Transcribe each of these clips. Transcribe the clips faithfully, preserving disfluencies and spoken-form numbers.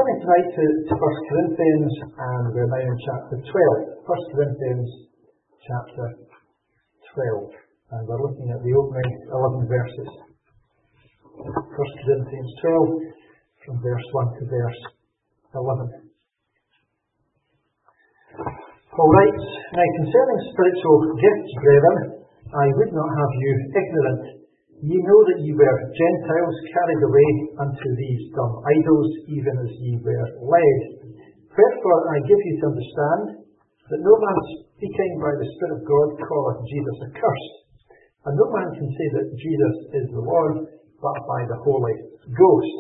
turning tonight to, to First Corinthians, and we're now in chapter twelve. First Corinthians chapter twelve. And we're looking at the opening eleven verses. First Corinthians twelve, from verse one to verse eleven. Paul writes, "Now concerning spiritual gifts, brethren, I would not have you ignorant. Ye know that ye were Gentiles carried away unto these dumb idols, even as ye were led. Wherefore I give you to understand that no man speaking by the Spirit of God calleth Jesus accursed. And no man can say that Jesus is the Lord, but by the Holy Ghost.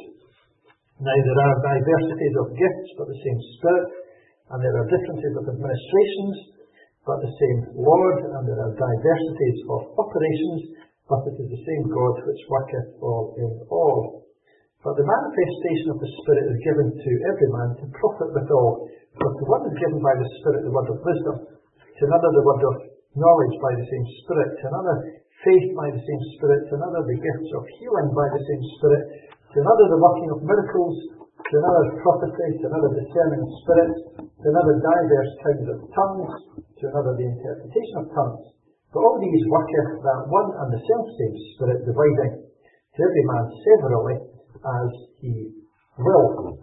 Now there are diversities of gifts, but the same Spirit, and there are differences of administrations, but the same Lord, and there are diversities of operations, but it is the same God which worketh all in all. But the manifestation of the Spirit is given to every man to profit withal. For to one is given by the Spirit the word of wisdom, to another the word of knowledge by the same Spirit, to another faith by the same Spirit, to another the gifts of healing by the same Spirit, to another the working of miracles, to another prophecy, to another discerning of spirits, to another diverse kinds of tongues, to another the interpretation of tongues. For all these worketh that one and the selfsame Spirit, dividing to every man severally as he will."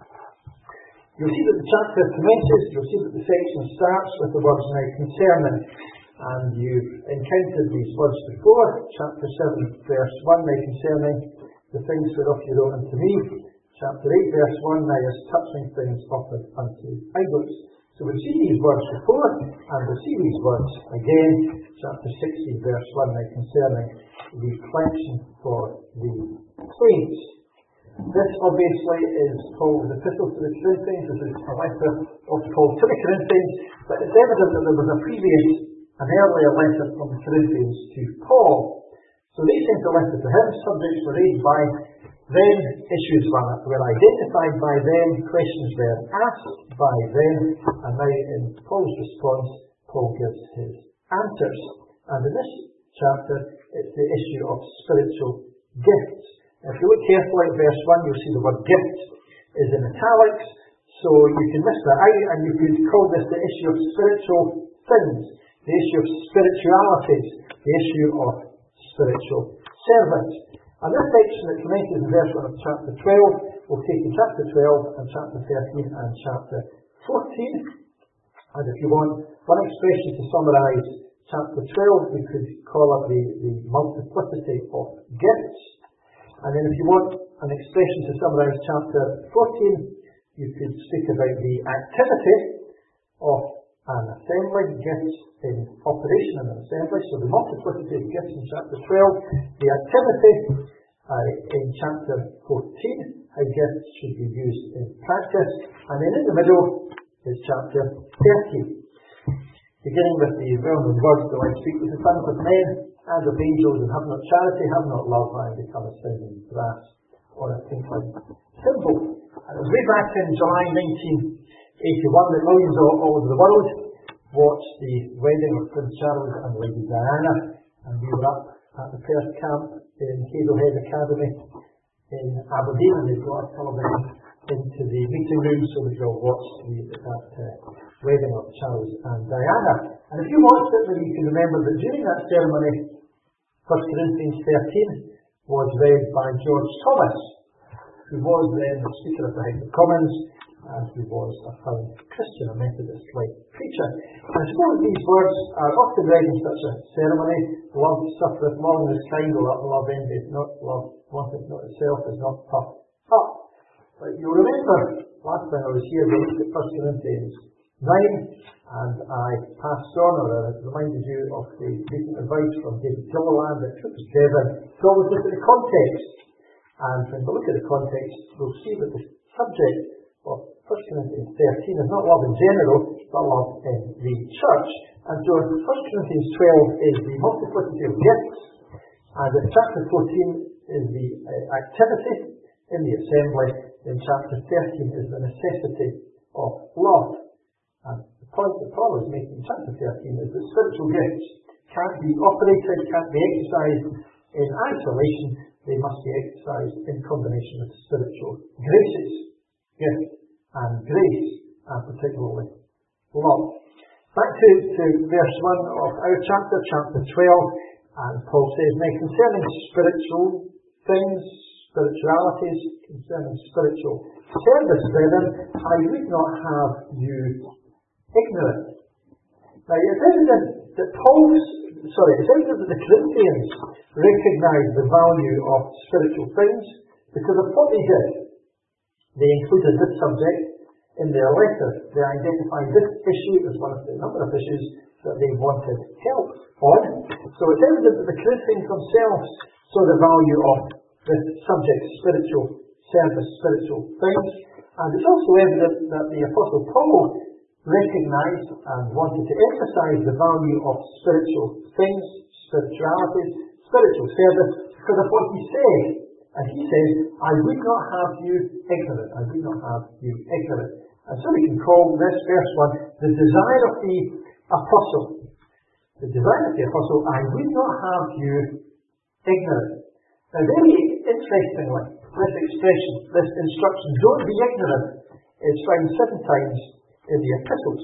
You'll see that the chapter commences, you'll see that the section starts with the words "now concerning," and you've encountered these words before. Chapter seven, verse one, "now concerning the things whereof you wrote unto me." Chapter eight, verse one, "now as touching things offered unto idols." So we've seen these words before, and we'll see these words again. Chapter sixteen, verse one, "now concerning the collection for the saints." This obviously is Paul's epistle to the Corinthians. This is a letter of Paul to the Corinthians, but it's evident that there was a previous, an earlier letter from the Corinthians to Paul. So they sent a letter to him, subjects were raised by them, issues were identified by them, questions were asked by them, and now in Paul's response, Paul gives his answers. And in this chapter, it's the issue of spiritual gifts. If you look carefully at verse one, you'll see the word "gift" is in italics, so you can miss that out, and you could call this the issue of spiritual things, the issue of spiritualities, the issue of spiritual service. And this section that commences in verse one of chapter twelve will take in chapter twelve and chapter thirteen and chapter fourteen. And if you want one expression to summarise chapter twelve, we could call it the, the multiplicity of gifts. And then if you want an expression to summarise chapter fourteen, you could speak about the activity of an assembly, gifts in operation in an assembly. So the multiplicity of gifts in chapter twelve, the activity uh, in chapter fourteen, how gifts should be used in practice, and then in the middle is chapter thirteen. Beginning with the well-known words, "Though I speak with the tongues of men and of angels, and have not charity, have not love, I become a sounding brass or a tinkling cymbal." And it was way back in July nineteen eighty-one that millions all, all over the world watched the wedding of Prince Charles and Lady Diana, and we were up at the Perth camp in Hazelhead Academy in Aberdeen, and they brought a television into the meeting room so we could all watch the, that uh, wedding of Charles and Diana. And if you watched it, then you can remember that during that ceremony, First Corinthians thirteen was read by George Thomas, who was then the Speaker of the House of Commons, and who was a found Christian, a Methodist-like preacher. And I suppose these words are often read in such a ceremony: "Love suffereth long, is kind, love envieth not, love wanteth not itself, is not puffed up." But you'll remember, last time I was here, we looked at First Corinthians nine, and I passed on, or I reminded you of the recent advice from David Gilliland that took us together to always look at the context. And when we look at the context, we'll see that the subject of First Corinthians thirteen is not love in general, but love in the church. And so First Corinthians twelve is the multiplicity of gifts, and in chapter fourteen is the uh, activity in the assembly. In chapter thirteen is the necessity of love. And the point that Paul is making in chapter thirteen is that spiritual gifts can't be operated, can't be exercised in isolation. They must be exercised in combination with spiritual graces. Gift and grace, and particularly love. Back to, to verse one of our chapter, chapter twelve, and Paul says, now concerning spiritual things, spiritualities, concerning spiritual service, brethren, I would not have you ignorant. Now it's evident that Paul's, sorry, it's evident that the Corinthians recognised the value of spiritual things because of what they did. They included this subject in their letter. They identified this issue as one of the number of issues that they wanted help on. So it's evident that the Corinthians themselves saw the value of this subject, spiritual service, spiritual things. And it's also evident that the Apostle Paul recognised and wanted to emphasise the value of spiritual things, spirituality, spiritual service, because of what he said. And he says, I would not have you ignorant. I would not have you ignorant. And so we can call this verse one, the desire of the apostle. The desire of the apostle, I would not have you ignorant. Now very interestingly, this expression, this instruction, don't be ignorant, is found seven times in the epistles.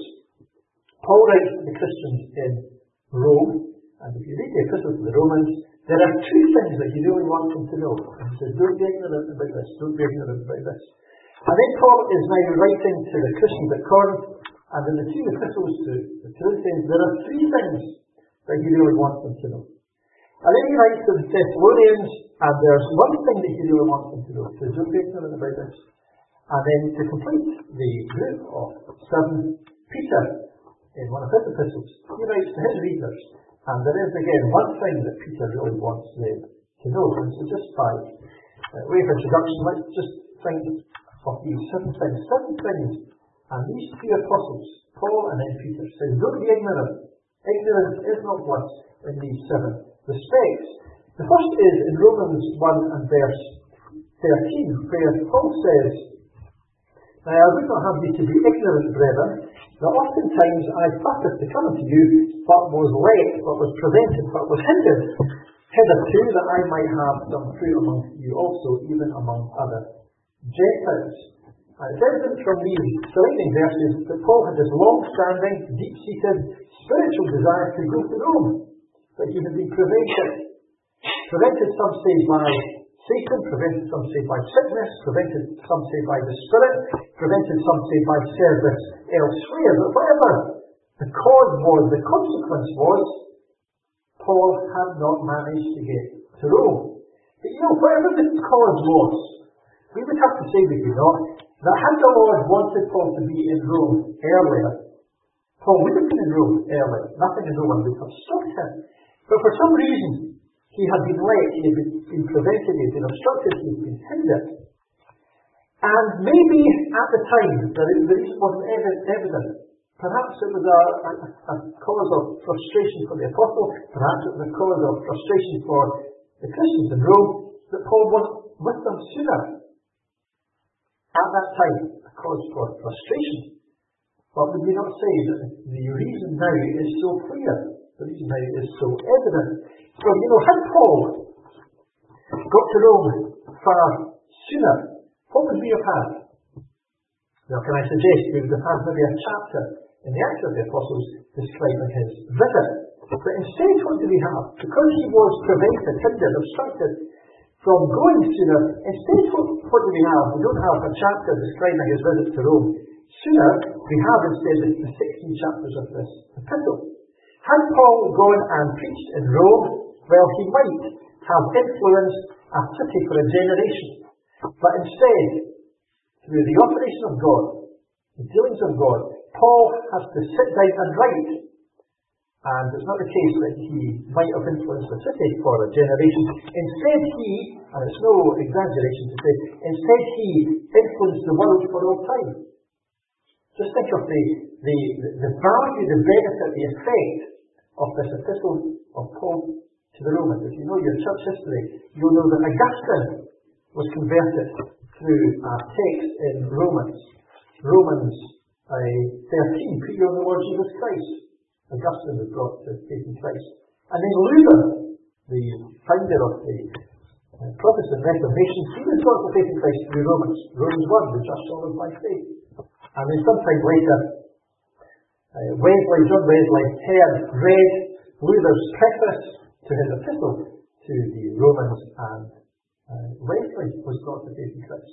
Paul writes to the Christians in Rome, and if you read the epistles to the Romans, there are two things that you really want them to know. And he says, don't be ignorant about this, don't be ignorant about this. And then Paul is now writing to the Christians at Corinth, and in the two epistles to the Corinthians, there are three things that he really wants them to know. And then he writes to the Thessalonians, and there's one thing that he really wants them to know. So don't be ignorant about this. And then to complete the group of seven, Peter, in one of his epistles, he writes to his readers, and there is again one thing that Peter really wants them to know. And so just by uh, way of introduction, let's just think of these seven things. Seven things, and these three apostles, Paul and then Peter, say, don't be ignorant. Ignorance is not bliss in these seven respects. The first is in Romans one and verse thirteen, where Paul says, now I would not have you to be ignorant, brethren, that oftentimes I purposed to come unto you, but was late, but was prevented, but was hindered, hitherto that I might have some fruit among you also, even among other Gentiles. And it's evident from these surrounding verses that Paul had this long-standing, deep-seated, spiritual desire to go to Rome, but he had been prevented. Prevented, some say, by Satan, prevented, some say, by sickness, prevented, some say, by the Spirit, prevented, some say, by service elsewhere. But whatever the cause was, the consequence was, Paul had not managed to get to Rome. But you know, whatever the cause was, we would have to say, would we not, that had the Lord wanted Paul to be in Rome earlier, Paul would have been in Rome earlier. Nothing and no one would have stopped him. But for some reason, he had been late, he had been prevented, he had been obstructed, he had been hindered. And maybe at the time, the reason wasn't evident. Perhaps it was a, a, a cause of frustration for the apostle, perhaps it was a cause of frustration for the Christians in Rome, that Paul wasn't with them sooner. At that time, a cause for frustration. But would we not say that the reason now is so clear? The reason now is so evident. So, you know, had Paul got to Rome far sooner, what would we have had? Now, can I suggest we would have had maybe a chapter in the Acts of the Apostles describing his visit. But instead, what do we have? Because he was prevented, hindered, obstructed from going sooner, instead, what, what do we have? We don't have a chapter describing his visit to Rome sooner. We have instead the sixteen chapters of this epistle. Had Paul gone and preached in Rome, well, he might have influenced a city for a generation. But instead, through the operation of God, the dealings of God, Paul has to sit down and write. And it's not the case that he might have influenced the city for a generation. Instead he, and it's no exaggeration to say, instead he influenced the world for all time. Just think of the, the, the value, the benefit, the effect of this epistle of Paul to the Romans. If you know your church history, you'll know that Augustine was converted through a text in Romans. Romans uh, thirteen, preaching on the Lord Jesus Christ. Augustine was brought to faith in Christ. And then Luther, the founder of the uh, Protestant Reformation, he was brought to faith in Christ through Romans. Romans one, the just shall live by faith. And then sometime later, uh, Wesley, John Wesley, heard, read Luther's preface to his epistle to the Romans, and uh, Wesley was brought to faith in Christ.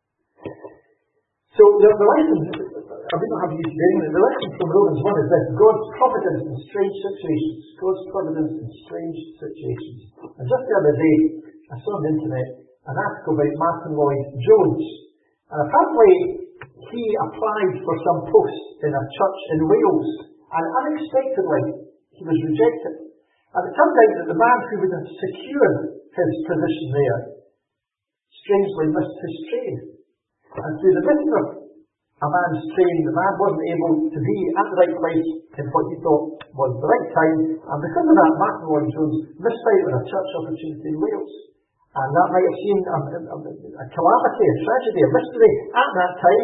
So the, the lesson, I may not have used today, the lesson from Romans one is this: God's providence in strange situations. God's providence in strange situations. And just the other day, I saw on the internet an article by Martin Lloyd Jones. And apparently, he applied for some post in a church in Wales, and unexpectedly, he was rejected. And it turned out that the man who would have secured his position there strangely missed his train. And through the missing of a man's train, the man wasn't able to be at the right place in what he thought was the right time. And because of that, Martin Lloyd Jones missed out on a church opportunity in Wales. And that might have seemed a, a, a calamity, a tragedy, a mystery at that time.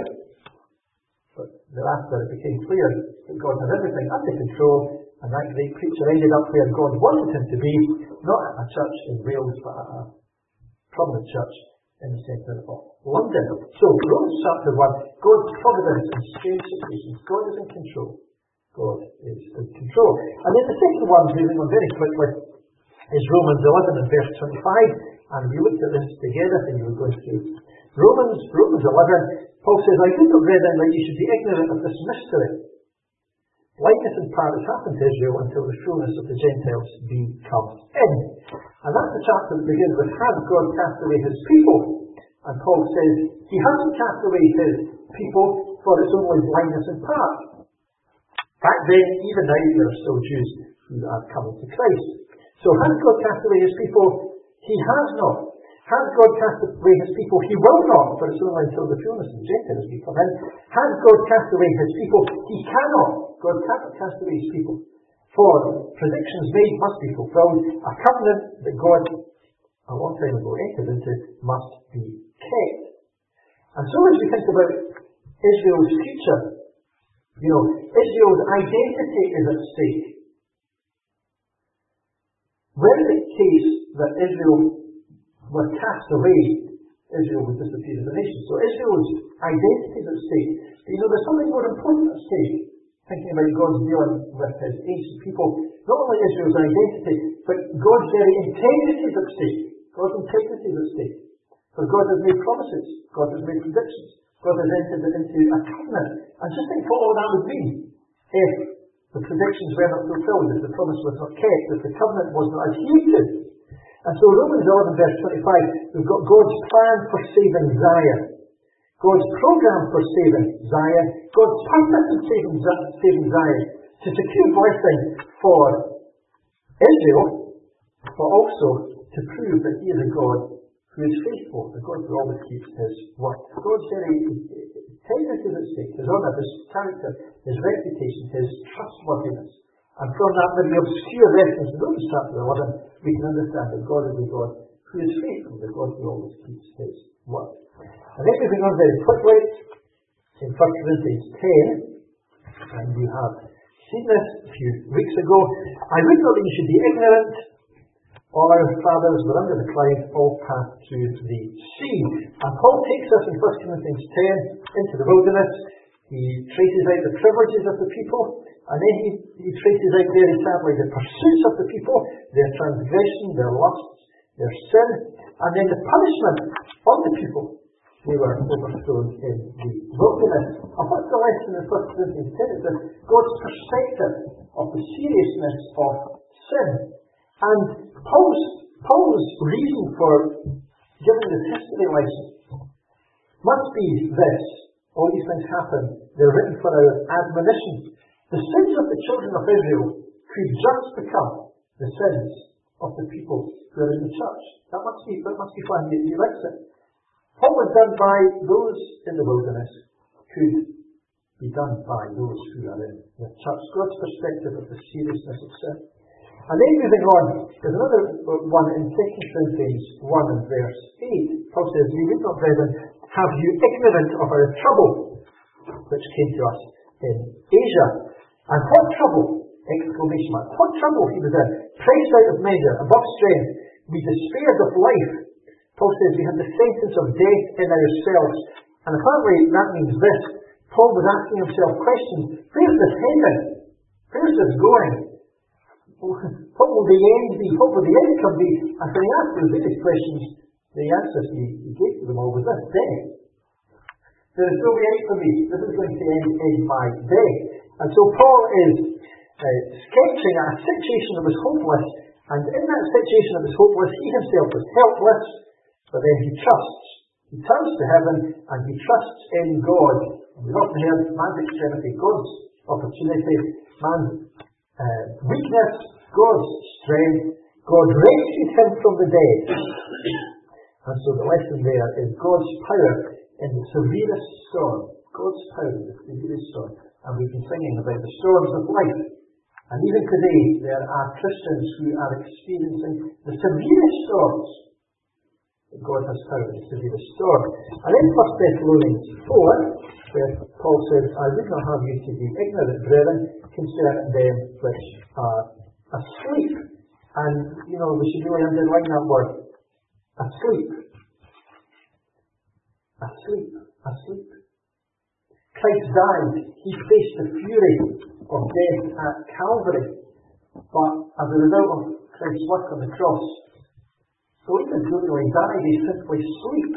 But thereafter it became clear that God had everything under control, and that great preacher ended up where God wanted him to be, not at a church in Wales, but at a prominent church in the centre of London. So, Romans chapter one, God's providence in strange situations. God is in control. God is in control. And then the second one, moving on very quickly, is Romans eleven and verse twenty-five. And we looked at this together when we were going through Romans, Romans eleven. Paul says, I do not, brethren, that you should be ignorant of this mystery. Likeness in part has happened to Israel until the fullness of the Gentiles be come in. And that's the chapter that begins with, has God cast away his people? And Paul says, he hasn't cast away his people, for it's only blindness in part. Back then, even now, there are still Jews who are coming to Christ. So has God cast away his people? He has not. Has God cast away his people? He will not, for it's only until the fullness of the Gentiles be come in. Has God cast away his people? He cannot. God cannot cast away his people. For predictions made must be fulfilled. A covenant that God, a long time ago, entered into must be kept. And so as we think about Israel's future, you know, Israel's identity is at stake. Were it the case that Israel were cast away, Israel would disappear as a nation. So Israel's identity is at stake. But you know, there's something more important at stake. Thinking about God's dealing with his ancient people. Not only Israel's identity, but God's very integrity is at stake. God's integrity is at stake. For God has made promises. God has made predictions. God has entered into a covenant. And just think what all that would mean if the predictions were not fulfilled, if the promise was not kept, if the covenant was not adhered to. And so Romans eleven verse twenty-five, we've got God's plan for saving Zion. God's program for saving Zion. God's purpose in saving, saving Zion. To secure blessing for Israel, but also to prove that he is a God who is faithful, a God who always keeps his word. God's very integrity is at stake, his honour, his character, his reputation, his trustworthiness. And from that very obscure reference in Romans chapter eleven, we can understand that God is a God who is faithful, the God who always keeps his word. And then moving on very quickly, in First Corinthians ten, and we have seen this a few weeks ago, I would not that you should be ignorant. All our fathers were under the cloud, all passed through the sea. And Paul takes us in First Corinthians ten into the wilderness. He traces out the privileges of the people, and then he, he traces out very sadly the pursuits of the people, their transgression, their lusts, their sin, and then the punishment on the people. They were overthrown in the wilderness. And what's the lesson in First Corinthians ten? It's that God's perspective of the seriousness of sin. And Paul's, Paul's reason for giving this history lesson must be this. All these things happen. They're written for our admonition. The sins of the children of Israel could just become the sins of the people who are in the church. That must be, that must be why he, he likes it. What was done by those in the wilderness could be done by those who are in the church. God's perspective of the seriousness of sin. And then moving on, there's another one in Second Corinthians one and verse eight. Paul says, "You would not, brethren, have you ignorant of our trouble, which came to us in Asia." And what trouble? Exclamation mark. What trouble he was in. Pressed out of measure, above strength. We despaired of life. Paul says we have the sentence of death in ourselves. And apparently that means this. Paul was asking himself questions. Where's this heading? Where's this going? What will the end be? What will the outcome be? And when he asked those various questions, the answers he, he gave to them all was this: death. There is no way out for me. This is going to end in my death. And so Paul is uh, sketching a situation that was hopeless, and in that situation that was hopeless, he himself was helpless, but then he trusts. He turns to heaven and he trusts in God. And we've often heard man's extremity, God's opportunity, man's uh, weakness, God's strength. God rescued him from the dead. And so the lesson there is God's power in the severest storm. God's power in the severest storm. And we've been singing about the storms of life. And even today, there are Christians who are experiencing the severest storms. God has power in the severest storm. And in First Thessalonians four, where Paul says, I would not have you to be ignorant, brethren, concerning them which are asleep. And, you know, we should really underline that word. Asleep. Asleep. Asleep. Christ died. He faced the fury of death at Calvary. But as a result of Christ's work on the cross, so he didn't really die, he simply sleep.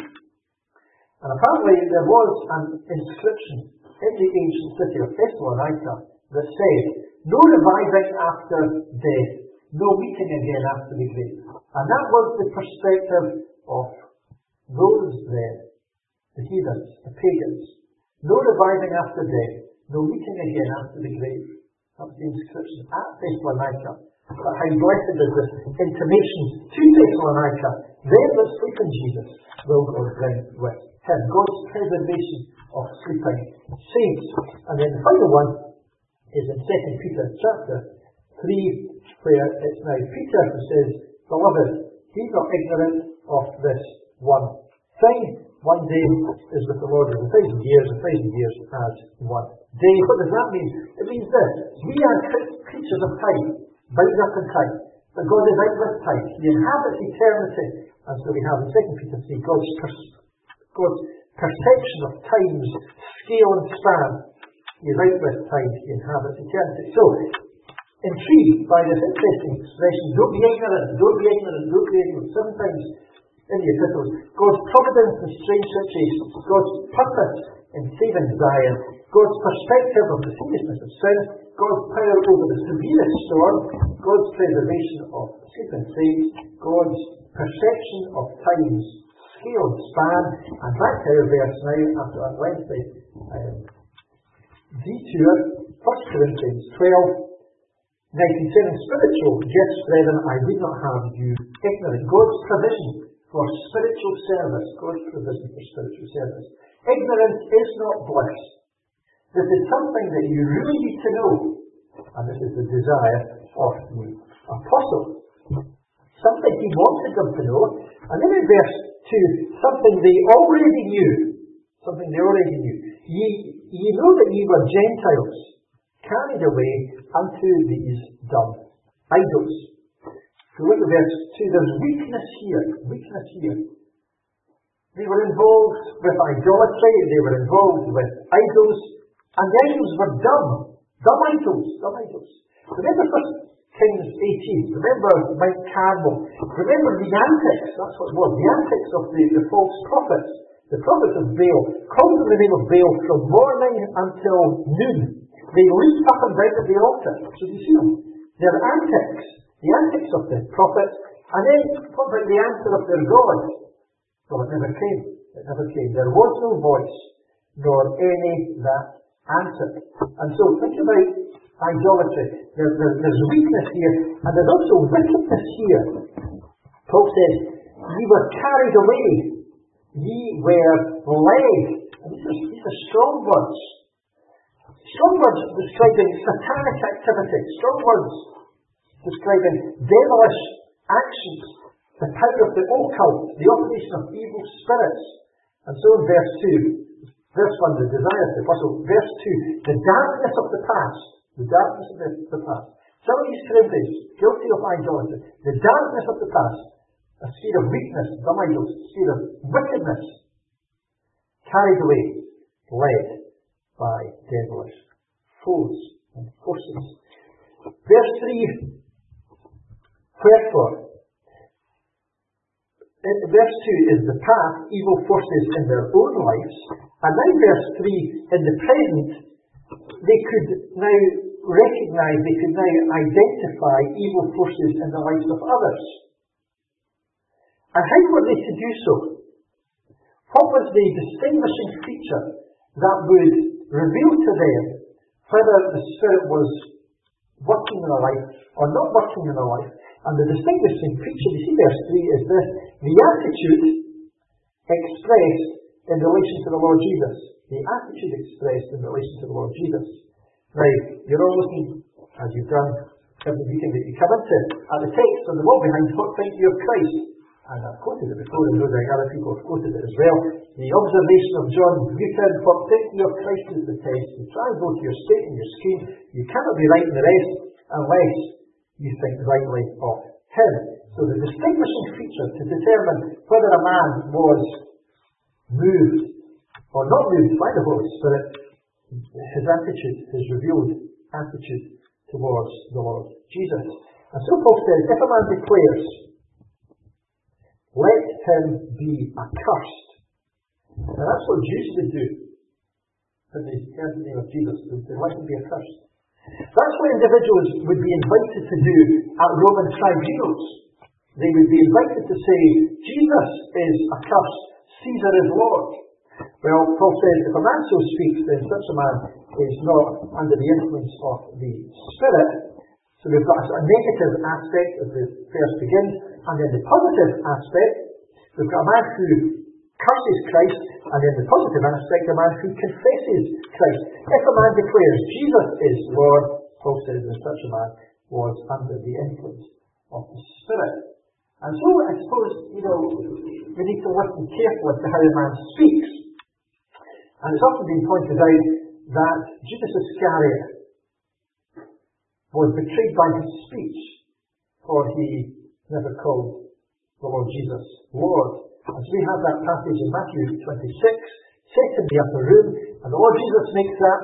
And apparently there was an inscription in the ancient city of Thessalonica that said, no reviving after death, no meeting again after the grave. And that was the perspective of those there, the heathens, the pagans. No reviving after death, no meeting again after the grave. That was the inscription at Thessalonica. But how blessed is this intimation to Thessalonica. Them that sleep in Jesus will God bring with him. God's preservation of sleeping saints. And then the final one is in Second Peter chapter three, where it's now Peter who says, Beloved, be not ignorant of this one thing. One day is with the Lord as a thousand years, a thousand years as one day. What does that mean? It means this. We are creatures of time, bound up in time. But God is out with time. He inhabits eternity. And so we have in Second Peter three God's, pers- God's perception of time's scale and span. He is out with time. He inhabits eternity. So, intrigued by this interesting expression, don't be ignorant, don't be ignorant, don't be ignorant. Seven times in the epistles, God's providence in strange situations, God's purpose in saving Zion, God's perspective of the seriousness of sin, God's power over the severest storm, God's preservation of sleeping saints, God's perception of time's scale and span, and that's our verse now after our Wednesday um, detour, First Corinthians twelve. Now concerning spiritual gifts, brethren, I would not have you ignorant. God's provision for spiritual service. God's provision for spiritual service. Ignorance is not bliss. This is something that you really need to know. And this is the desire of the apostle. Something he wanted them to know. And then in verse two, something they already knew. Something they already knew. Ye, ye know that ye were Gentiles, carried away unto these dumb idols. So look at verse two. There's weakness here. Weakness here. They were involved with idolatry. They were involved with idols. And the idols were dumb. Dumb idols. Dumb idols. Remember First Kings eighteen. Remember Mount Carmel. Remember the antics. That's what it was. The antics of the, the false prophets. The prophets of Baal. Called them the name of Baal from morning until noon. They leaped up and down at the altar. So you see them. Their antics. The antics of the prophets. And then what about the answer of their God? Well, it never came. It never came. There was no voice, nor any that answered. And so think about idolatry. There, there, there's weakness here, and there's also wickedness here. Paul says, ye were carried away. Ye were led. And these are, these are strong words. Strong words describing satanic activity. Strong words describing devilish actions. The power of the occult, the operation of evil spirits. And so in verse two, verse one, the desire of the apostle. Verse two, the darkness of the past. The darkness of the, the past. Some of these Corinthians, guilty of idolatry. The darkness of the past. a sphere of weakness, dumb idols, a sphere of wickedness, carried away, led by devilish foes and forces. Verse three, wherefore, verse two is the past, evil forces in their own lives, and now verse three, in the present, they could now recognize, they could now identify evil forces in the lives of others. And how were they to do so? What was the distinguishing feature that would reveal to them whether the Spirit was working in their life or not working in their life? And the distinguishing feature, you see verse three, is this: the attitude expressed in relation to the Lord Jesus. The attitude expressed in relation to the Lord Jesus. Now, you're all looking, as you've done every meeting that you come into, at the text on the wall behind, what think you of Christ? And I've quoted it before, and no doubt other people have quoted it as well. The observation of John Newton, what think you of Christ is the test. You try and go to your state and your scheme. You cannot be right in the rest unless you think rightly of him. So the distinguishing feature to determine whether a man was moved or not moved by the Holy Spirit, his attitude, his revealed attitude towards the Lord Jesus. And so Paul says, if a man declares, let him be accursed. Now that's what Jews would do when they heard the name of Jesus. They would say, let him be accursed. That's what individuals would be invited to do at Roman tribunals. They would be invited to say, Jesus is accursed, Caesar is Lord. Well, Paul says, if a man so speaks, then such a man is not under the influence of the Spirit. So we've got a negative aspect as the verse begins, and then the positive aspect, we've got a man who curses Christ, and then the positive aspect, a man who confesses Christ. If a man declares Jesus is Lord, Paul says that such a man was under the influence of the Spirit. And so I suppose, you know, we need to listen carefully to how a man speaks. And it's often been pointed out that Judas Iscariot was betrayed by his speech, for he never called the Lord Jesus Lord. As we have that passage in Matthew twenty-six, set in the upper room, and the Lord Jesus makes that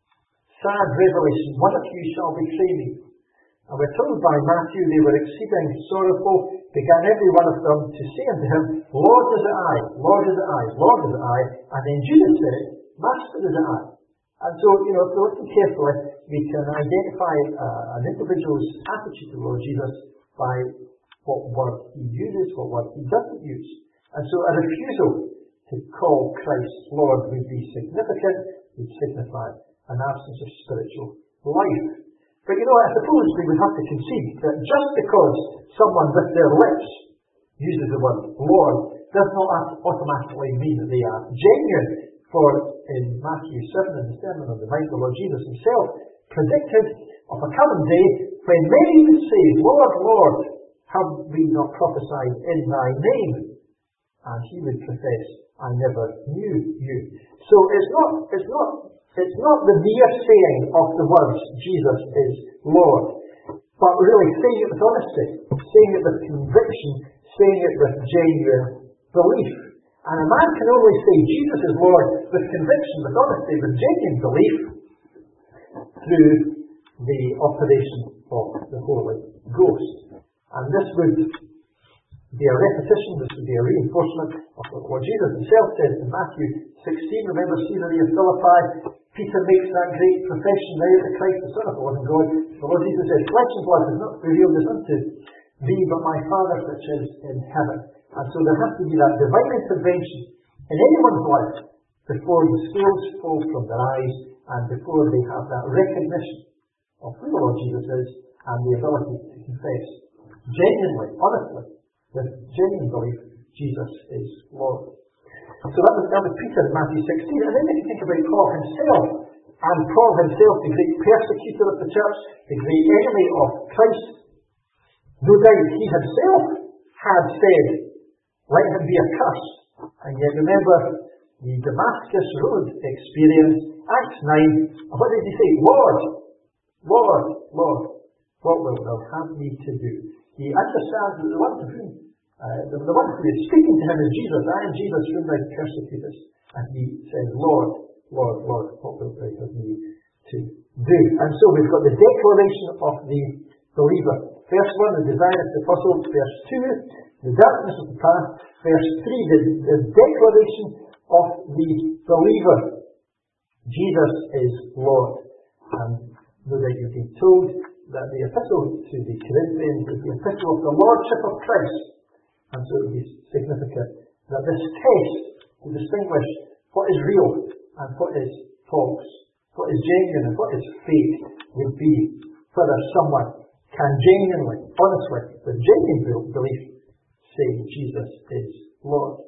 sad revelation, one of you shall betray me. And we're told by Matthew they were exceeding sorrowful, began every one of them to say unto him, Lord is it I, Lord is it I, Lord is it I, and then Judas said, Master is it I. And so, you know, if we listen carefully, we can identify uh, an individual's attitude to the Lord Jesus by what word he uses, what word he doesn't use. And so a refusal to call Christ Lord would be significant, would signify an absence of spiritual life. But you know, I suppose we would have to concede that just because someone with their lips uses the word Lord does not automatically mean that they are genuine. For in Matthew seven, in the Sermon on the Mount, the Lord Jesus himself predicted of a coming day when many would say, Lord, Lord, have we not prophesied in thy name? And he would profess, I never knew you. So it's not, it's not, it's not the mere saying of the words, Jesus is Lord, but really saying it with honesty, saying it with conviction, saying it with genuine belief. And a man can only say Jesus is Lord with conviction, with honesty, with genuine belief through the operation of the Holy Ghost. And this would be a repetition, this would be a reinforcement of what Jesus himself said in Matthew sixteen. Remember Caesarea of Philippi, Peter makes that great profession there that Christ the Son of the living God. The Lord Jesus says, flesh and blood has not revealed this unto thee, but my Father which is in heaven. And so there has to be that divine intervention in anyone's life before the scales fall from their eyes and before they have that recognition of who the Lord Jesus is and the ability to confess genuinely, honestly, with genuine belief, Jesus is Lord. So that was, that was Peter in Matthew sixteen. And then if you think about Paul himself, and Paul himself, the great persecutor of the church, the great enemy of Christ, no doubt he himself had said, let him be accursed. And yet remember the Damascus Road experience, Acts nine, and what did he say? Lord, Lord, Lord, what wilt thou have me to do? He understands that the one to whom Uh, the, the one who is speaking to him is Jesus. I am Jesus whom thou persecutest. And he says, Lord, Lord, Lord, what wilt thou have me to do? And so we've got the declaration of the believer. Verse one, the desire of the apostle. Verse two, the darkness of the path. Verse three, the, the declaration of the believer. Jesus is Lord. And no doubt you've been told that the epistle to the Corinthians is the epistle of the Lordship of Christ. And so it is significant that this test to distinguish what is real and what is false, what is genuine and what is fake, would be whether someone can genuinely, honestly, with genuine belief, say Jesus is Lord.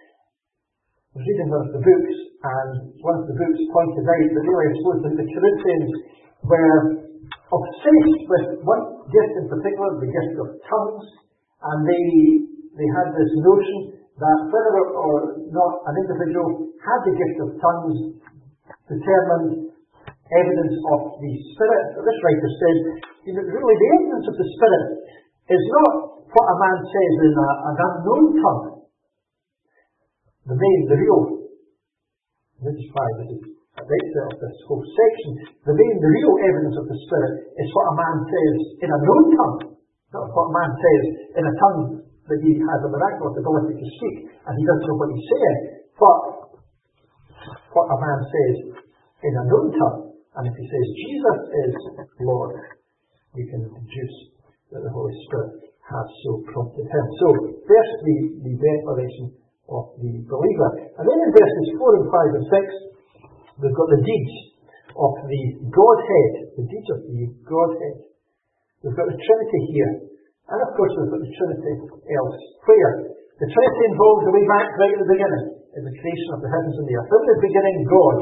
I was reading one of the books, and one of the books pointed out that really, I suppose, that the Corinthians were obsessed with one gift in particular, the gift of tongues, and they they had this notion that whether or not an individual had the gift of tongues determined evidence of the Spirit. This writer said, you know, really the evidence of the Spirit is not what a man says in a, an unknown tongue. The main, the real, this is why this is at the outset of this whole section, the main, the real evidence of the Spirit is what a man says in a known tongue, not what a man says in a tongue that he has a miraculous ability to speak and he doesn't know what he's saying, but what a man says in a known tongue. And if he says Jesus is Lord, we can deduce that the Holy Spirit has so prompted him. So, first the, the declaration of the believer. And then in verses four and five and six, we've got the deeds of the Godhead. The deeds of the Godhead. We've got the Trinity here. And of course we've got the Trinity elsewhere. The Trinity involves the way back right at the beginning, in the creation of the heavens and the earth. In the beginning, God.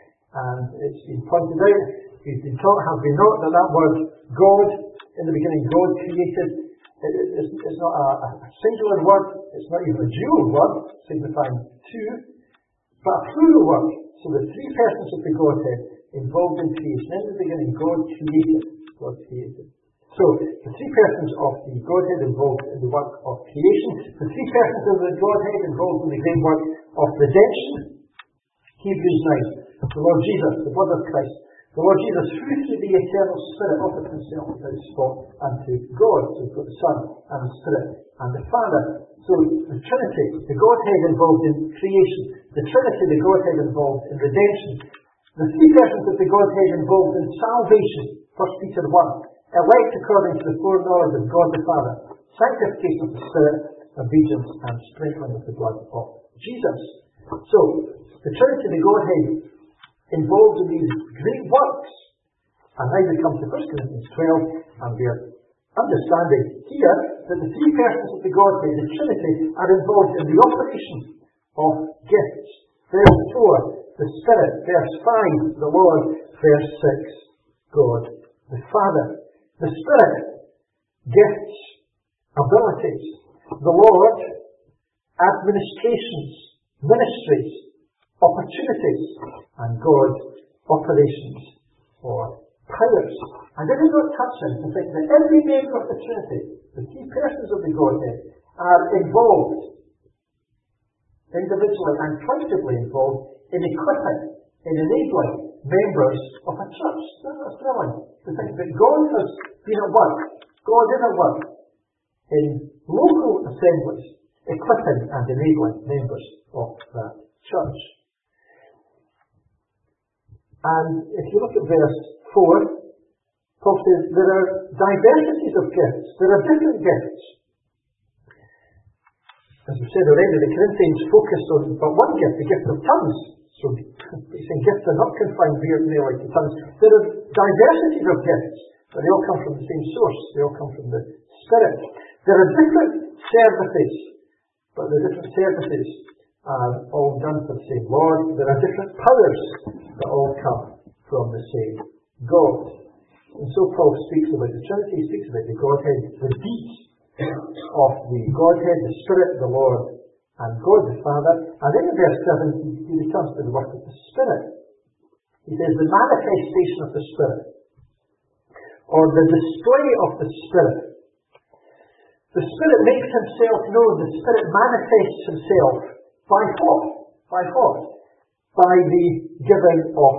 And it's been pointed out, we've been taught, have we not, that that word God, in the beginning God created, it, it, it's, it's not a, a singular word, it's not even a dual word, signifying two, but a plural word. So the three persons of the Godhead involved in creation. In the beginning, God created. God created. So, the three persons of the Godhead involved in the work of creation. The three persons of the Godhead involved in the great work of redemption. Hebrews nine. The Lord Jesus, the blood of Christ. The Lord Jesus, who through the eternal Spirit offered himself without spot unto God. So we've got the Son and the Spirit and the Father. So the Trinity, the Godhead involved in creation. The Trinity, the Godhead involved in redemption. The three persons of the Godhead involved in salvation. First Peter one. Elect according to the foreknowledge of God the Father. Sanctification of the Spirit. Obedience and sprinkling of the blood of Jesus. So, the Trinity, the Godhead, involved in these great works. And now we come to First Corinthians twelve, and we are understanding here that the three persons of the Godhead, the Trinity, are involved in the operation of gifts. Verse four, the Spirit. Verse five, the Lord. Verse six, God the Father. The Spirit, gifts, abilities. The Lord, administrations, ministries, opportunities, and God, operations or powers. And it is not touching to think that every member of the Trinity, the three persons of the Godhead, are involved, individually and collectively involved, in equipping, in enabling members of a church. That's thrilling to think that God has been at work, God is at work, in local assemblies, equipping and enabling members of that church. And if you look at verse four, Paul says there are diversities of gifts, there are different gifts. As we said already, the Corinthians focused on but one gift, the gift of tongues. So he's saying gifts are not confined merely to tongues. There are diversities of gifts, but they all come from the same source. They all come from the Spirit. There are different services, but the different services are all done for the same Lord. There are different powers that all come from the same God. And so Paul speaks about the Trinity, he speaks about the Godhead, the deeds of the Godhead, the Spirit, the Lord, and God the Father. And then in verse seven, he returns to the work of the Spirit. He says, the manifestation of the Spirit, or the display of the Spirit. The Spirit makes himself known. The Spirit manifests himself by what? By what? By the giving of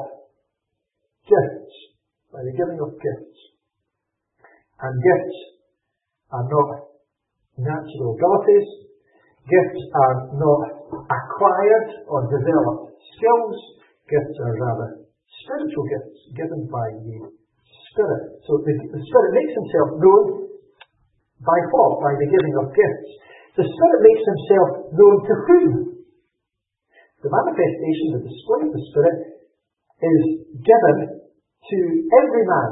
gifts. By the giving of gifts. And gifts are not natural abilities. Gifts are not acquired or developed skills. Gifts are rather spiritual gifts given by the Spirit. So the, the Spirit makes himself known by what? By the giving of gifts. The Spirit makes himself known to whom? The manifestation, the display of the Spirit is given to every man,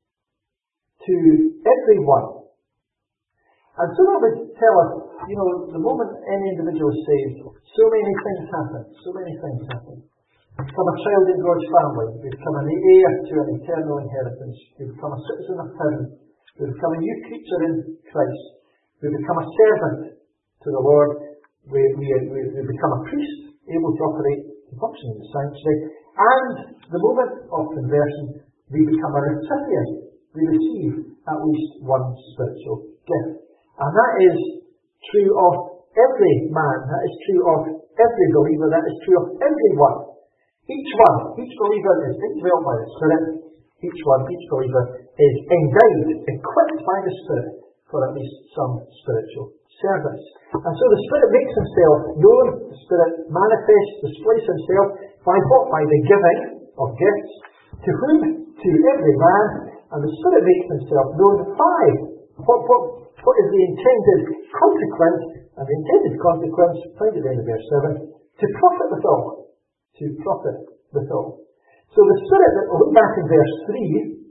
to everyone. And so that would tell us, you know, the moment any individual is saved, so many things happen, so many things happen. You become a child in God's family, you become an heir to an eternal inheritance, you become a citizen of heaven, you become a new creature in Christ, we become a servant to the Lord, we, we, we, we become a priest, able to operate, to function in the sanctuary, and the moment of conversion, we become a recipient, we receive at least one spiritual gift. And that is true of every man, that is true of every believer, that is true of everyone. Each one, each believer is indwelt by the Spirit, each one, each believer is endowed, equipped by the Spirit for at least some spiritual service. And so the Spirit makes himself known, the Spirit manifests, displays himself by what? By the giving of gifts. To whom? To every man. And the Spirit makes himself known by what, what, what is the intended consequence? And the intended consequence, found at the end of verse seven, to profit withal. To profit withal. So the Spirit, that we'll look back in verse three,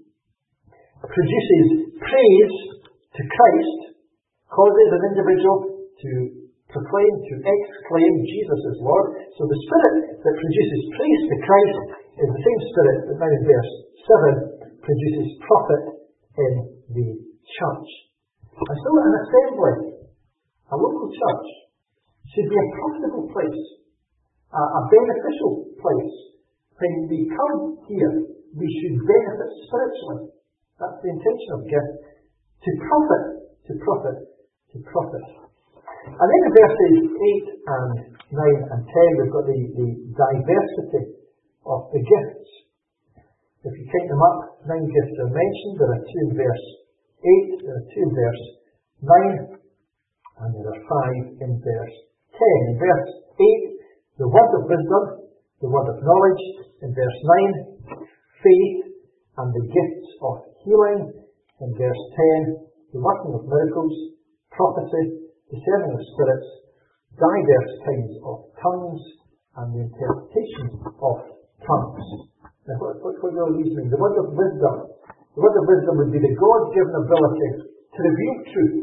produces praise to Christ, causes an individual to proclaim, to exclaim Jesus is Lord. So the Spirit that produces praise to Christ is the same Spirit that now in verse seven produces profit in the church. And so an assembly, a local church, should be a profitable place, a, a beneficial place. When we come here, we should benefit spiritually. That's the intention of gift. To profit, to profit, to profit. And then in verses eight and nine and ten, we've got the, the diversity of the gifts. If you count them up, nine gifts are mentioned. There are two in verse eight, there are two in verse nine, and there are five in verse ten. In verse eight, the word of wisdom, the word of knowledge. In verse nine, faith and the gifts of healing. In verse ten, the working of miracles, prophecy, discerning of spirits, diverse kinds of tongues, and the interpretation of tongues. Now, what, what, what do all these mean? The word of wisdom. The word of wisdom would be the God-given ability to reveal truth.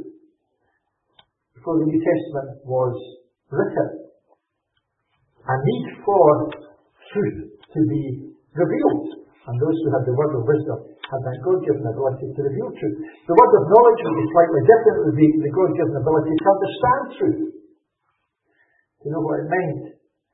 Before the New Testament was written, a need for truth to be revealed. And those who had the word of wisdom had that God-given ability to reveal truth. The word of knowledge would be slightly different. It would be the God-given ability to understand truth, to know what it meant.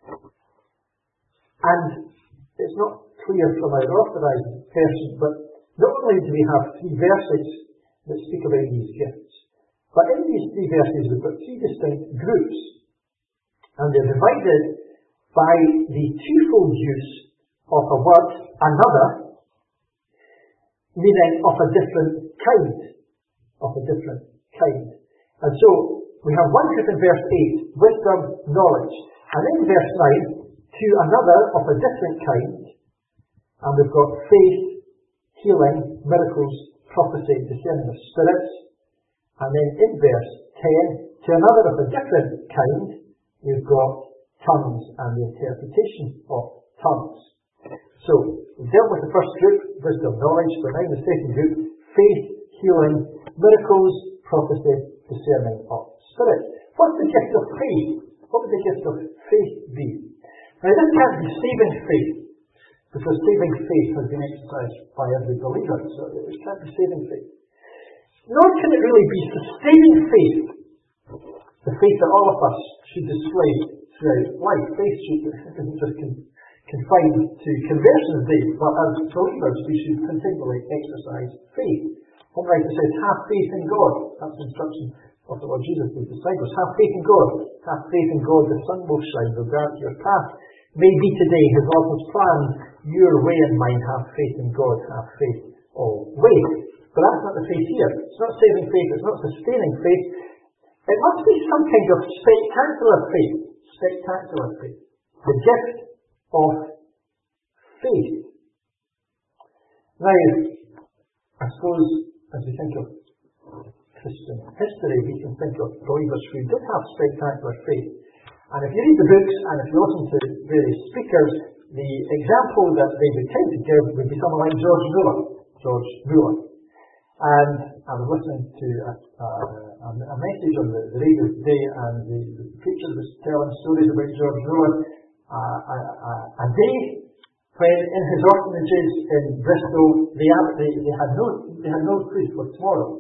And it's not clear from our authorized version, but not only do we have three verses that speak about these gifts, but in these three verses we've got three distinct groups, and they're divided by the twofold use of a word, another, meaning of a different kind. Of a different kind. And so, we have one group in verse eight, wisdom, knowledge. And in verse nine, to another of a different kind. And we've got faith, healing, miracles, prophecy, discerning of spirits. And then in verse ten, to another of a different kind, we've got tongues and the interpretation of tongues. So, we dealt with the first group, wisdom, knowledge, but now in the second group, faith, healing, miracles, prophecy, discerning of spirit. What's the gift of faith? What would the gift of faith be? Now, this can't be saving faith, because saving faith has been exercised by every believer, so it can't be saving faith. Nor can it really be sustaining faith, the faith that all of us should display throughout life. Faith should, isn't just con- confined to conversion days, but as believers we should continually exercise faith. One writer says, have faith in God. That's instruction of the Lord Jesus to his disciples. Have faith in God. Have faith in God. The sun will shine. Will grant your path may be today his author's plan, your way and mine. Have faith in God. Have faith always. But that's not the faith here. It's not saving faith. It's not sustaining faith. It must be some kind of spectacular faith. Spectacular faith. The gift of faith. Now, I suppose as we think of Christian history, we can think of believers who did have spectacular faith. And if you read the books and if you listen to various speakers, the example that they would tend to give would be someone like George Muller. George Muller. And I was listening to a, a, a message on the, the radio today, and the, the preacher was telling stories about George Muller. Uh, a, a, a day when in his orphanages in Bristol, they, they, they had no they had no food for tomorrow.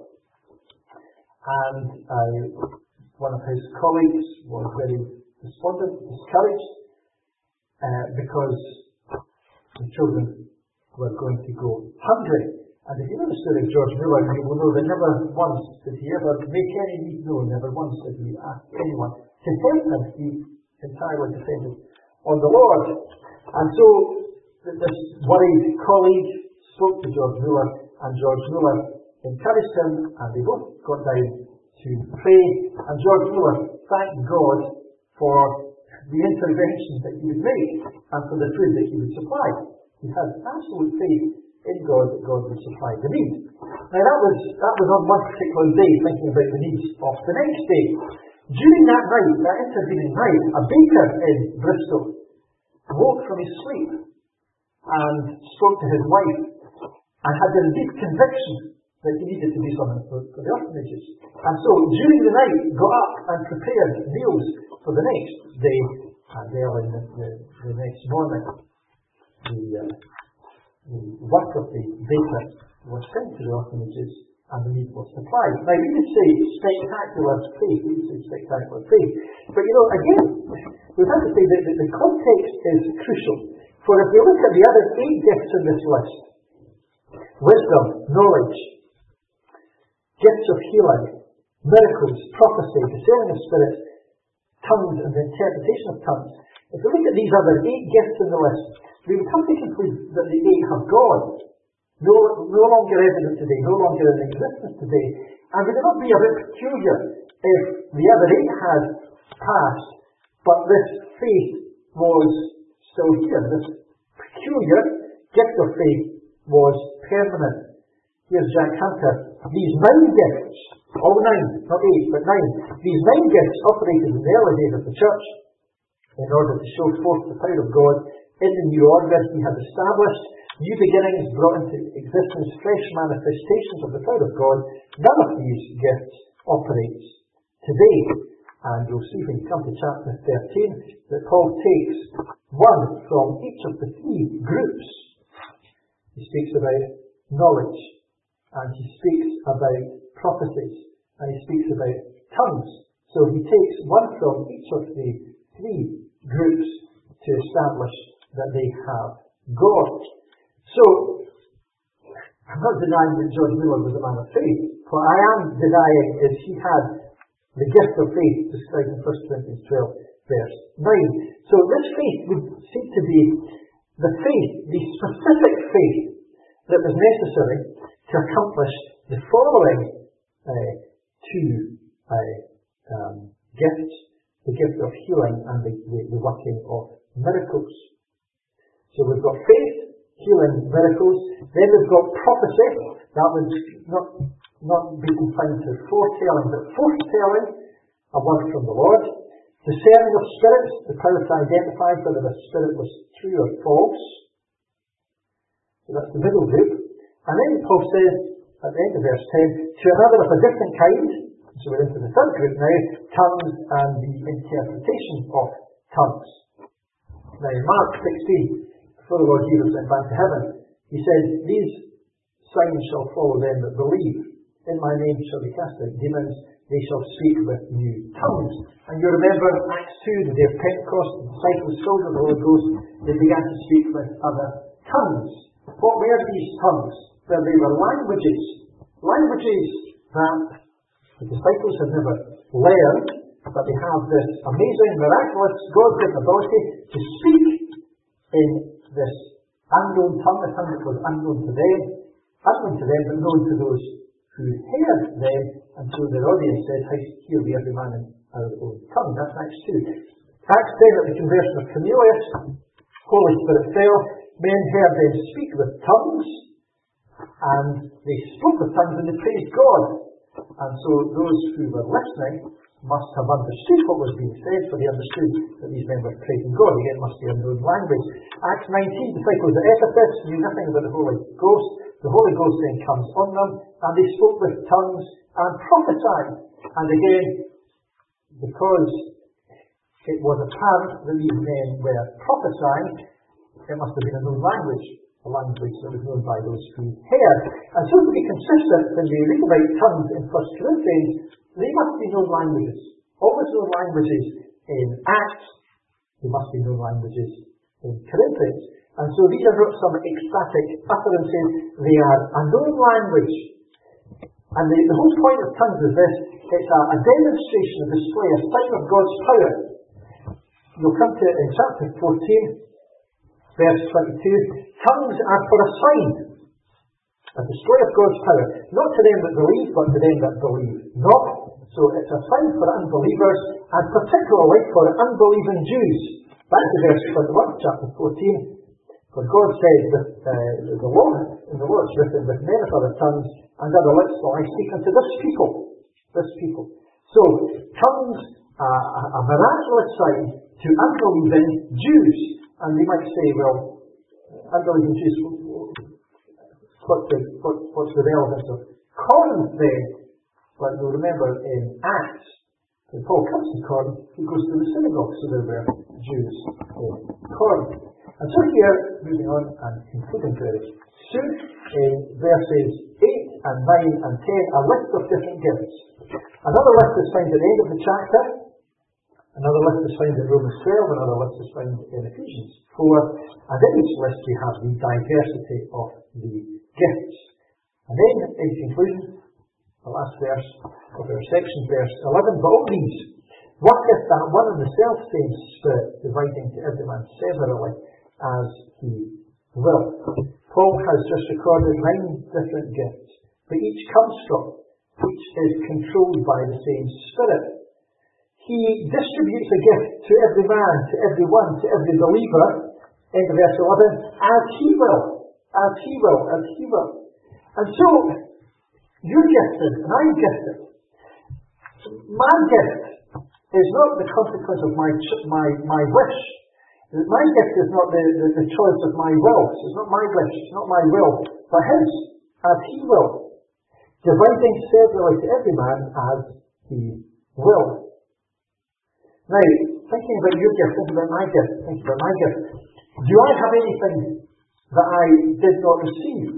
And uh, one of his colleagues was very despondent, discouraged, uh, because the children were going to go hungry. And if you know the story of George Muller, you will know that never once did he ever make any need known, never once did he ask anyone to help him. He entirely depended on the Lord. And so this worried colleague spoke to George Muller, and George Muller encouraged him, and they both got down to pray, and George Muller thanked God for the intervention that he would make and for the food that he would supply. He had absolute faith in God that God would supply the need. Now that was that was on one particular day, thinking about the needs of the next day. During that night, that intervening night, a baker in Bristol woke from his sleep and spoke to his wife and had the deep conviction that he needed to do something for, for the orphanages. And so during the night got up and prepared meals for the next day, and early the, the, the next morning the, uh, the work of the baker was sent to the orphanages and the need was supplied. Now you could say spectacular faith, you could say spectacular faith. But you know, again, we have to say that the, the context is crucial. For if we look at the other eight gifts in this list, wisdom, knowledge, gifts of healing, miracles, prophecy, discerning of spirits, tongues and the interpretation of tongues. If we look at these other eight gifts in the list, we would come to conclude that the eight have gone. No, no longer evident today, no longer in existence today. And would it not be a bit peculiar if the other eight had passed, but this faith was still here? This peculiar gift of faith was permanent. Here's Jack Hunter. These nine gifts, all nine, not eight, but nine, these nine gifts operated in the early days of the church in order to show forth the power of God in the new order he had established. New beginnings brought into existence fresh manifestations of the power of God. None of these gifts operates today. And you'll see when you come to chapter thirteen that Paul takes one from each of the three groups. He speaks about knowledge, and he speaks about prophecies, and he speaks about tongues. So he takes one from each of the three groups to establish that they have God. So, I'm not denying that George Muller was a man of faith. What I am denying is he had the gift of faith described in First Corinthians twelve, verse nine. So this faith would seem to be the faith, the specific faith that was necessary to accomplish the following uh, two uh, um, gifts, the gift of healing and the, the, the working of miracles. So we've got faith, healing, miracles. Then we've got prophecy. That would not, not be confined to foretelling, but foretelling, a word from the Lord. Discerning of spirits, the power to identify whether the spirit was true or false. So that's the middle group. And then Paul says, at the end of verse ten, to another of a different kind, so we're into the third group now, tongues and the interpretation of tongues. Now in Mark sixteen, before the Lord Jesus went back to heaven, he said, these signs shall follow them that believe. In my name shall be cast out demons, they shall speak with new tongues. And you remember Acts two, the day of Pentecost, the disciples filled with the Holy Ghost, they began to speak with other tongues. What were these tongues? Well, they were languages. Languages that The disciples had never learned, but they have this amazing, miraculous, God-given ability to speak in this unknown tongue, a tongue that was unknown to them, unknown to them, but known to those who heard them, and so their audience said, "Hear we every man in our own tongue." That's Acts two. Acts ten, at the conversion of Cornelius, Holy Spirit fell, men heard them speak with tongues, and they spoke with tongues and they praised God. And so those who were listening must have understood what was being said, for they understood that these men were praising God. Again, it must be a known language. Acts nineteen, disciples at Ephesus knew nothing about the Holy Ghost. The Holy Ghost then comes on them, and they spoke with tongues and prophesied. And again, because it was apparent that these men were prophesying, it must have been a known language, a language that was known by those who heard. And so to be consistent, when we read about tongues in First Corinthians, they must be known languages. Always known languages in Acts, they must be known languages in Corinthians. And so these are not some ecstatic utterances, they are a known language. And the, the whole point of tongues is this: it's a, a demonstration, a display, a sign of God's power. You'll come to it in chapter fourteen, verse twenty-two. Tongues are for a sign, a display of God's power, not to them that believe, but to them that believe not. So it's a sign for unbelievers, and particularly for unbelieving Jews. Back to verse twenty-one, chapter fourteen. For God said, with, uh, the Lord, in the Lord's written, with men of other tongues and other lips will I speak unto this people. This people. So, tongues are a, a miraculous sign to unbelieving Jews. And they might say, well, unbelieving Jews, what's the, what, what's the relevance of Corinth then? But you'll remember in Acts, when Paul comes to Corinth, he goes to the synagogue, so there were Jews in Corinth. And so here, moving on and concluding very soon, in verses eight and nine and ten, a list of different gifts. Another list is found at the end of the chapter, another list is found in Romans twelve, another list is found in Ephesians four, and in each list you have the diversity of the gifts. And then, in conclusion, the last verse of our section, verse eleven, but all these worketh that one and the self-same Spirit, dividing to every man severally as he will. Paul has just recorded nine different gifts, but each comes from, each is controlled by the same Spirit. He distributes a gift to every man, to every one, to every believer, in verse eleven, as he will, as he will, as he will. And so, you're gifted, and I'm gifted. My gift is not the consequence of my my my wish. My gift is not the, the, the choice of my will. It's not my wish, it's not my will, but his, as he will. Dividing severally to every man as he will. Now, thinking about your gift, thinking about my gift, thinking about my gift, do I have anything that I did not receive?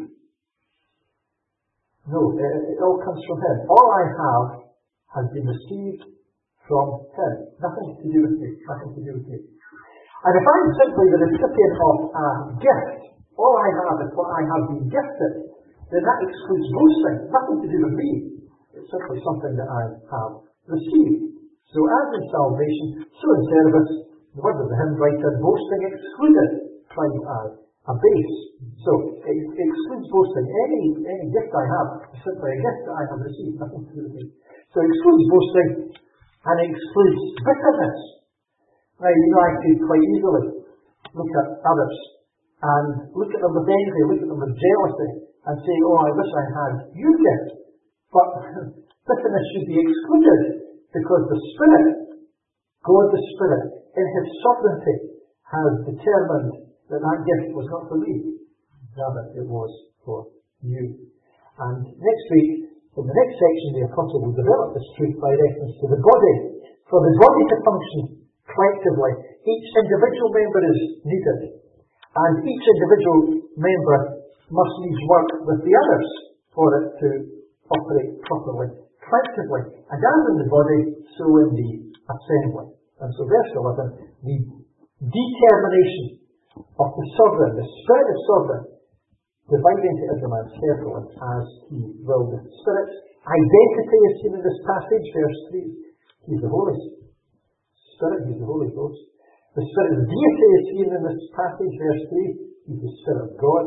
No, it, it all comes from him. All I have has been received from him. Nothing to do with me. Nothing to do with me. And if I'm simply the recipient of a gift, all I have is what I have been gifted, then that excludes boasting. Nothing to do with me. It's simply something that I have received. So as in salvation, so in service, the word of the hymn writer, boasting excluded, pride as a base. So it excludes boasting. Any any gift I have is simply a gift that I have received, nothing to do with me. So it excludes boasting, and it excludes bitterness. Now, you know, I could quite easily look at others and look at them with envy, look at them with jealousy, and say, oh, I wish I had your gift. But bitterness should be excluded, because the Spirit, God the Spirit, in His sovereignty, has determined that that gift was not for me, rather it was for you. And next week, in the next section, the Apostle will develop this truth by reference to the body. For the body to function collectively, each individual member is needed, and each individual member must needs work with the others for it to operate properly, collectively. And as in the body, so in the assembly. And so verse eleven, the determination of the sovereign, the Spirit is sovereign, dividing to every man severally as he will. The Spirit identity is seen in this passage, verse three. He's the Holy Spirit, He's the Holy Ghost. The Spirit's deity is seen in this passage, verse three. He's the Spirit of God.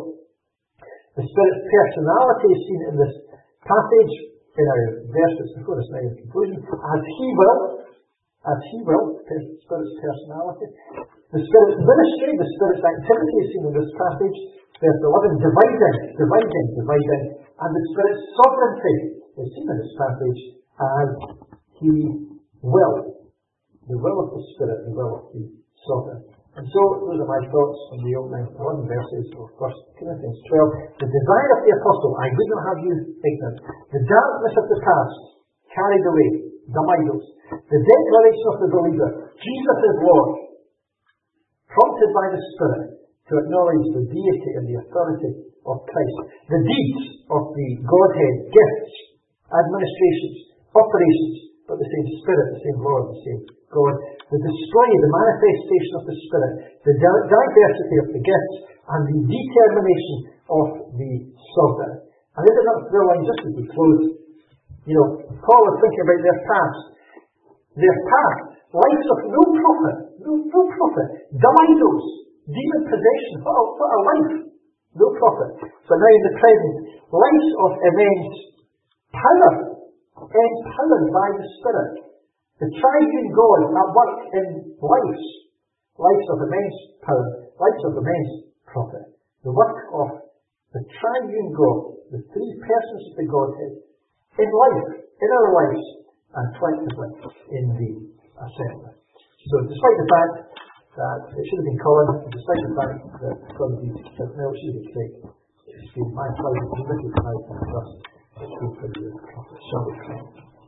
The Spirit's personality is seen in this passage, in our verses before us now in conclusion, as He will, as He will, the Spirit's personality. The Spirit's ministry, the Spirit's activity is seen in this passage, verse eleven, dividing, dividing, dividing, and the Spirit's sovereignty is seen in this passage as He will. The will of the Spirit, the will of the sovereign. And so, those are my thoughts on the opening eleven verses of First Corinthians twelve. The desire of the apostle, I would not have you ignorant. The darkness of the past carried away, dumb idols. The declaration of the believer, Jesus is Lord, prompted by the Spirit to acknowledge the deity and the authority of Christ. The deeds of the Godhead, gifts, administrations, operations, but the same Spirit, the same Lord, the same God. The display, the manifestation of the Spirit, the diversity of the gifts, and the determination of the sovereign. And isn't that thrilling, just as we close? You know, Paul is thinking about their past. Their past, lives of no profit, no, no profit, dumb idols, demon possession, what a, what a life, no profit. But now in the present, lives of immense power, empowered by the Spirit. The triune God at work in lives, lives of immense power, lives of immense profit. The work of the triune God, the three persons of the Godhead, in life, in our lives, and collectively in the assembly. So despite the fact that it should have been Colin, despite the fact that some of these said, no, it should have been Craig, it's been my pleasure to be with you tonight and trust that you for the prophet. Shall we pray?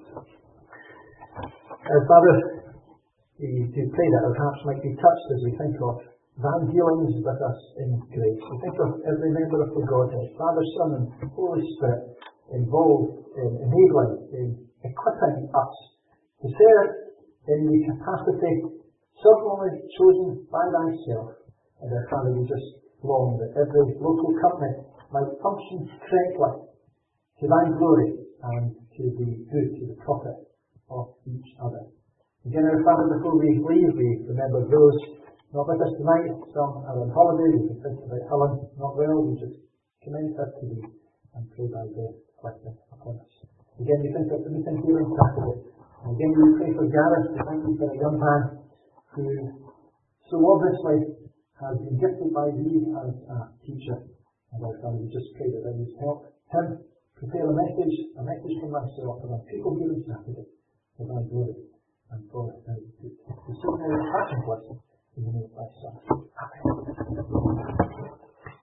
Uh, Father, we do pray that our hearts might be touched as we think of Van dealings with us in grace. We think of every member of the Godhead, Father, Son, and Holy Spirit, involved in enabling, in equipping us to serve in the capacity sovereignly chosen by Thyself. And our Father, we just long that every local company might function correctly to Thy glory and to the good, to the profit of each other. Again, our Father, before we leave, we remember those not with us tonight. Some are on holiday. We can think about Helen not well. We just commend her to Thee and pray Thy grace reflected upon us. Again, we think of the meeting here on Saturday. And again, we pray for Gareth. We thank you for a young man who so obviously has been gifted by Thee as a teacher. And our Father, we just pray that Thou would help him prepare a message, a message from Thyself for the people here on Saturday, for Thy glory and for Thy good. We seek now a heart and blessing in the name of Thy Son. Amen.